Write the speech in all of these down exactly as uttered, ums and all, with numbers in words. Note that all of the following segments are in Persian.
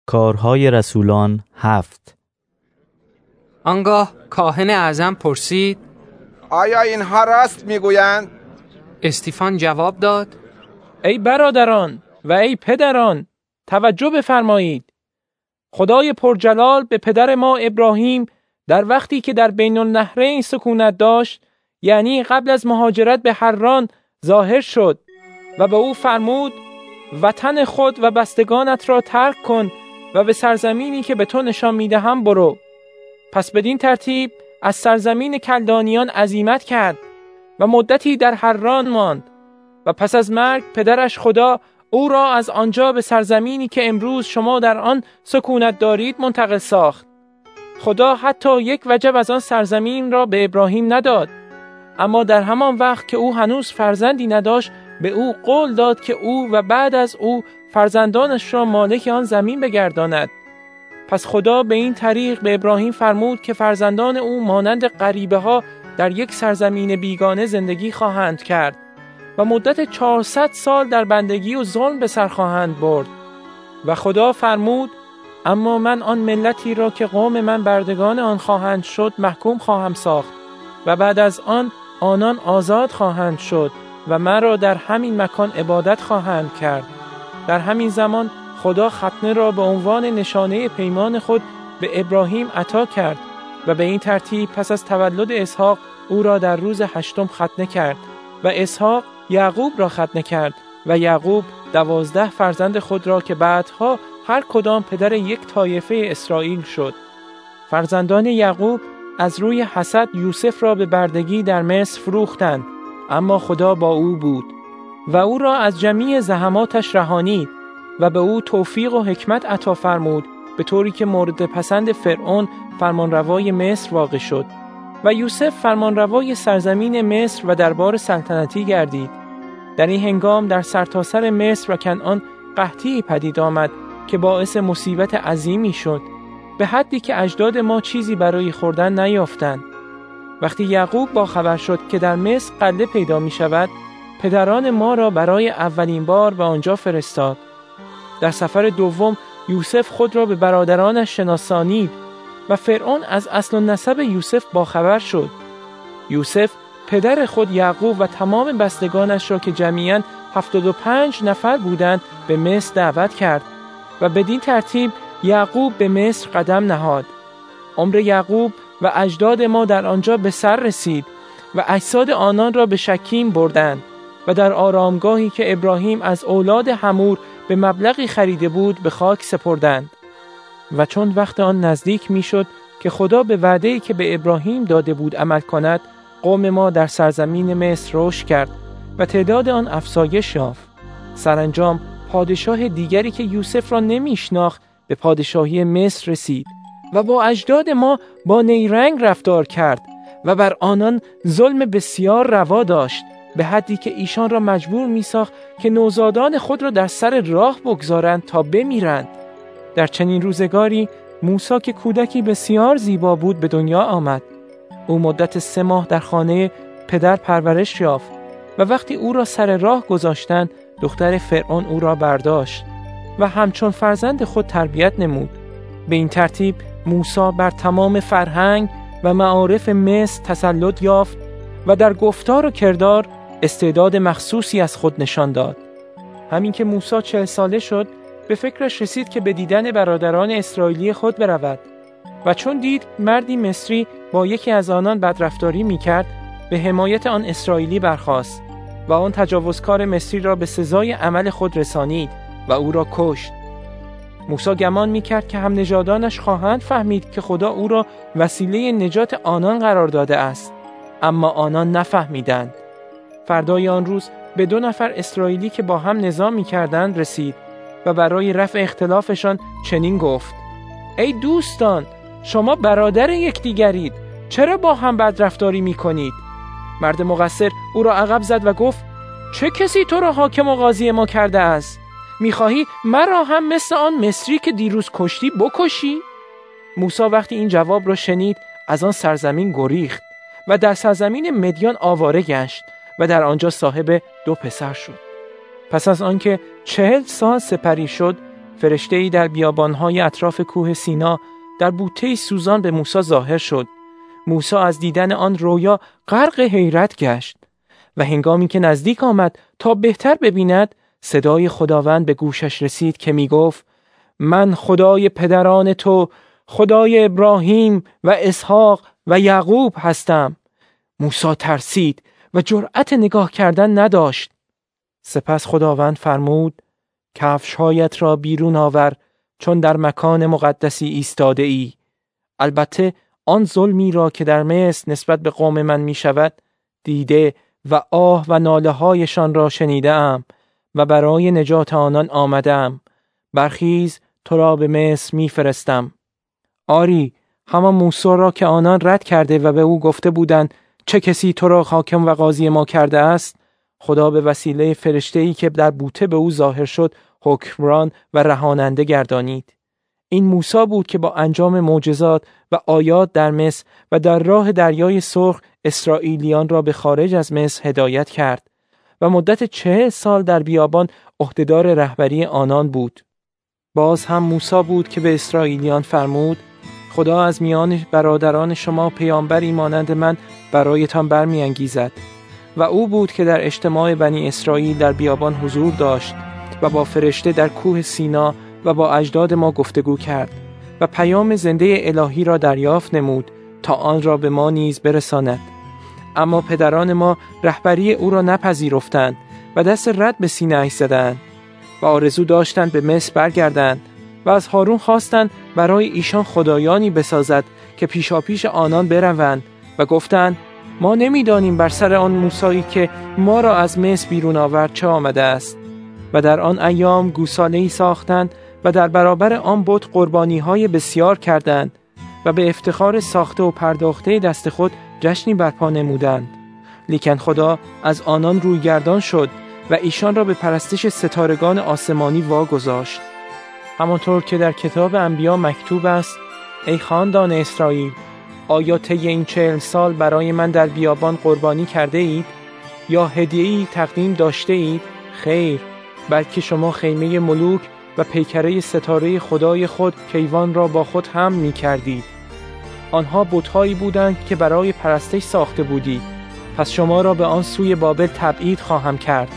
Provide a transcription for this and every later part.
کارهای رسولان هفت. آنگاه کاهن اعظم پرسید: آیا اینها راست میگویند؟ استیفان جواب داد: ای برادران و ای پدران، توجه بفرمایید. خدای پرجلال به پدر ما ابراهیم در وقتی که در بین النهرین سکونت داشت، یعنی قبل از مهاجرت به حران، ظاهر شد و به او فرمود: وطن خود و بستگانت را ترک کن و به سرزمینی که به تو نشان میدهم برو. پس بدین ترتیب از سرزمین کلدانیان عزیمت کرد و مدتی در حران ماند و پس از مرگ پدرش خدا او را از آنجا به سرزمینی که امروز شما در آن سکونت دارید منتقل ساخت. خدا حتی یک وجب از آن سرزمین را به ابراهیم نداد، اما در همان وقت که او هنوز فرزندی نداشت به او قول داد که او و بعد از او فرزندانش را مالک آن زمین بگرداند. پس خدا به این طریق به ابراهیم فرمود که فرزندان او مانند غریبه ها در یک سرزمین بیگانه زندگی خواهند کرد و مدت چهارصد سال در بندگی و ظلم به سر خواهند برد. و خدا فرمود: اما من آن ملتی را که قوم من بردگان آن خواهند شد محکوم خواهم ساخت و بعد از آن آنان آزاد خواهند شد و مرا در همین مکان عبادت خواهند کرد. در همین زمان خدا ختنه را به عنوان نشانه پیمان خود به ابراهیم عطا کرد و به این ترتیب پس از تولد اسحاق او را در روز هشتم ختنه کرد و اسحاق یعقوب را ختنه کرد و یعقوب دوازده فرزند خود را که بعدها هر کدام پدر یک طایفه اسرائیل شد. فرزندان یعقوب از روی حسد یوسف را به بردگی در مصر فروختند، اما خدا با او بود و او را از جمیع زحماتش رهانید و به او توفیق و حکمت عطا فرمود، به طوری که مورد پسند فرعون فرمانروای مصر واقع شد و یوسف فرمانروای سرزمین مصر و دربار سلطنتی گردید. در این هنگام در سرتاسر مصر و کنعان قحطی پدید آمد که باعث مصیبت عظیمی شد، به حدی که اجداد ما چیزی برای خوردن نیافتند. وقتی یعقوب با خبر شد که در مصر غله پیدا می شود، پدران ما را برای اولین بار به آنجا فرستاد. در سفر دوم یوسف خود را به برادرانش شناسانید و فرعون از اصل و نسب یوسف باخبر شد. یوسف پدر خود یعقوب و تمام بستگانش را که جمیعاً هفتاد و پنج نفر بودند به مصر دعوت کرد و بدین ترتیب یعقوب به مصر قدم نهاد. عمر یعقوب و اجداد ما در آنجا به سر رسید و اجساد آنان را به شکیم بردند و در آرامگاهی که ابراهیم از اولاد حمور به مبلغی خریده بود به خاک سپردند. و چون وقت آن نزدیک می شد که خدا به وعده‌ای که به ابراهیم داده بود عمل کند، قوم ما در سرزمین مصر رشد کرد و تعداد آن افزایش یافت. سرانجام پادشاه دیگری که یوسف را نمی‌شناخت به پادشاهی مصر رسید و با اجداد ما با نیرنگ رفتار کرد و بر آنان ظلم بسیار روا داشت، به حدی که ایشان را مجبور می‌ساخت که نوزادان خود را در سر راه بگذارند تا بمیرند. در چنین روزگاری موسی که کودکی بسیار زیبا بود به دنیا آمد. او مدت سه ماه در خانه پدر پرورش یافت و وقتی او را سر راه گذاشتند، دختر فرعون او را برداشت و همچون فرزند خود تربیت نمود. به این ترتیب موسی بر تمام فرهنگ و معارف مصر تسلط یافت و در گفتار و کردار استعداد مخصوصی از خود نشان داد. همین که موسی چهل ساله شد، به فکرش رسید که به دیدن برادران اسرائیلی خود برود و چون دید مردی مصری با یکی از آنان بدرفتاری می‌کرد، به حمایت آن اسرائیلی برخاست و آن تجاوزکار مصری را به سزای عمل خود رسانید و او را کشت. موسی گمان می‌کرد که هم نژادانش خواهند فهمید که خدا او را وسیله نجات آنان قرار داده است، اما آنان نفهمیدند. فردای آن روز به دو نفر اسرائیلی که با هم نظام می‌کردند رسید و برای رفع اختلافشان چنین گفت: ای دوستان، شما برادر یکدیگرید، چرا با هم بدرفتاری می‌کنید؟ مرد مقصر او را عقب زد و گفت: چه کسی تو را حاکم و قاضی ما کرده است؟ می‌خواهی مرا هم مثل آن مصری که دیروز کشتی بکشی؟ موسی وقتی این جواب را شنید از آن سرزمین گریخت و در سرزمین مدیان آواره گشت و در آنجا صاحب دو پسر شد. پس از آنکه چهل سال سپری شد، فرشته‌ای در بیابان‌های اطراف کوه سینا در بوته سوزان به موسی ظاهر شد. موسی از دیدن آن رویا غرق حیرت گشت و هنگامی که نزدیک آمد تا بهتر ببیند، صدای خداوند به گوشش رسید که می گفت: من خدای پدران تو، خدای ابراهیم و اسحاق و یعقوب هستم. موسی ترسید و جرأت نگاه کردن نداشت. سپس خداوند فرمود: کفش‌هایت را بیرون آور، چون در مکان مقدسی ایستاده ای. البته آن ظلمی را که در مصر نسبت به قوم من می شود دیده و آه و ناله هایشان را شنیده ام و برای نجات آنان آمدم. برخیز، تو را به مصر می فرستم. آری، همان موسی را که آنان رد کرده و به او گفته بودند چه کسی تو را حاکم و قاضی ما کرده است، خدا به وسیله فرشته‌ای که در بوته به او ظاهر شد حکمران و رهاننده گردانید. این موسی بود که با انجام معجزات و آیات در مصر و در راه دریای سرخ اسرائیلیان را به خارج از مصر هدایت کرد و مدت چهل سال در بیابان عهدهدار رهبری آنان بود. باز هم موسی بود که به اسرائیلیان فرمود: خدا از میان برادران شما پیامبری مانند من برایتان برمی‌انگیزد. و او بود که در اجتماع بنی اسرائیل در بیابان حضور داشت و با فرشته در کوه سینا و با اجداد ما گفتگو کرد و پیام زنده الهی را دریافت نمود تا آن را به ما نیز برساند. اما پدران ما رهبری او را نپذیرفتند و دست رد به سینه‌اش زدند و آرزو داشتند به مصر برگردند و از هارون خواستند برای ایشان خدایانی بسازد که پیشاپیش آنان بروند و گفتند: ما نمیدانیم بر سر آن موسی که ما را از مصر بیرون آورد چه آمده است. و در آن ایام گوساله‌ای ساختند و در برابر آن بت قربانی‌های بسیار کردند و به افتخار ساخته و پرداخته دست خود جشنی برپا نمودند. لیکن خدا از آنان رویگردان شد و ایشان را به پرستش ستارگان آسمانی واگذاشت. همانطور که در کتاب انبیا مکتوب است: ای خاندان اسرائیل، آیا طی این چهل سال برای من در بیابان قربانی کرده اید؟ یا هدیه‌ای تقدیم داشته اید؟ خیر، بلکه شما خیمه ملوک و پیکره ستاره خدای خود کیوان را با خود هم می کردید. آنها بت‌هایی بودند که برای پرستش ساخته بودید. پس شما را به آن سوی بابل تبعید خواهم کرد.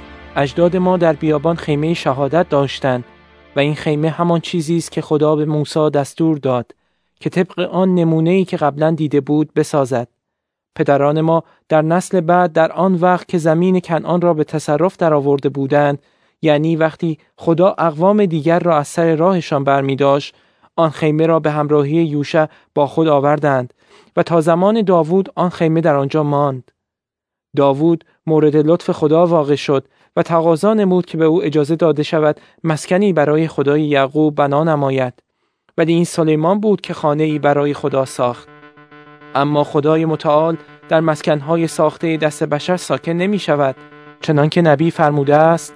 اجداد ما در بیابان خیمه شهادت داشتند و این خیمه همان چیزی است که خدا به موسی دستور داد که طبق آن نمونه‌ای که قبلا دیده بود بسازد. پدران ما در نسل بعد در آن وقت که زمین کنعان را به تصرف درآورده بودند، یعنی وقتی خدا اقوام دیگر را از سر راهشان برمی‌داشت، آن خیمه را به همراهی یوشع با خود آوردند و تا زمان داوود آن خیمه در آنجا ماند. داوود مورد لطف خدا واقع شد و تقاضا نمود که به او اجازه داده شود مسکنی برای خدای یعقوب بنا نماید. ولی این سلیمان بود که خانه‌ای برای خدا ساخت. اما خدای متعال در مسکن‌های ساخته دست بشر ساکن نمی شود، چنان که نبی فرموده است: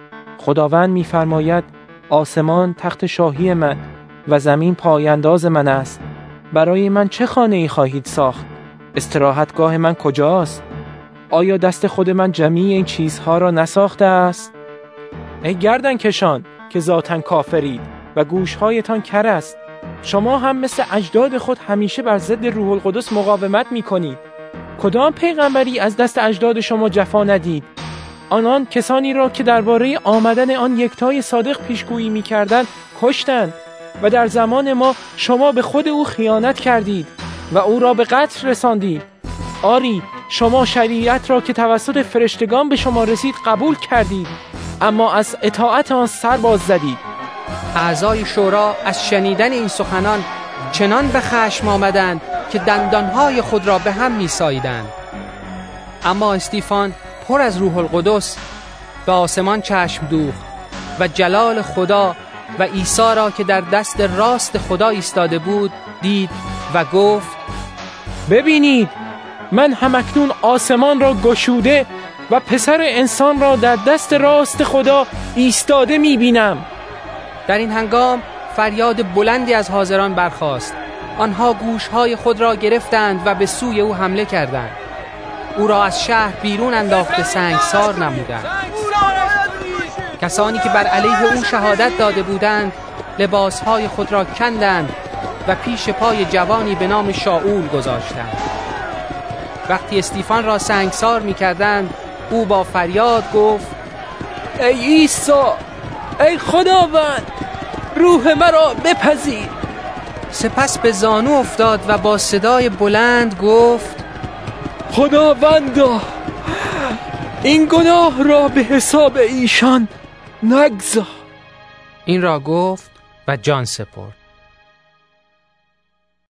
خداوند می فرماید آسمان تخت شاهی من و زمین پایانداز من است. برای من چه خانه‌ای خواهید ساخت؟ استراحتگاه من کجاست؟ آیا دست خود من جمیع این چیزها را نساخته است؟ ای گردن کشان که ذاتاً کافرید و گوشهایتان کر است، شما هم مثل اجداد خود همیشه بر ضد روح القدس مقاومت می کنید. کدام پیغمبری از دست اجداد شما جفا ندید؟ آنان کسانی را که درباره آمدن آن یکتای صادق پیشگویی می کردند کشتند و در زمان ما شما به خود او خیانت کردید و او را به قتل رساندید. آری، شما شریعت را که توسط فرشتگان به شما رسید قبول کردید، اما از اطاعت آن سر باز زدید. اعضای شورا از شنیدن این سخنان چنان به خشم آمدند که دندانهای خود را به هم می‌ساییدند. اما استیفان پر از روح القدس به آسمان چشم دوخت و جلال خدا و عیسی را که در دست راست خدا ایستاده بود دید و گفت: ببینید، من همکنون آسمان را گشوده و پسر انسان را در دست راست خدا ایستاده می‌بینم. در این هنگام فریاد بلندی از حاضران برخاست. آنها گوشهای خود را گرفتند و به سوی او حمله کردند. او را از شهر بیرون انداخته سنگسار نمودند. کسانی که بر علیه او شهادت داده بودند لباسهای خود را کندند و پیش پای جوانی به نام شاول گذاشتند. وقتی استیفان را سنگسار می‌کردند او با فریاد گفت: ای عیسی، ای خداوند، روح مرا بپذیر. سپس به زانو افتاد و با صدای بلند گفت: خداوندا، این گناه را به حساب ایشان نگذار. این را گفت و جان سپرد.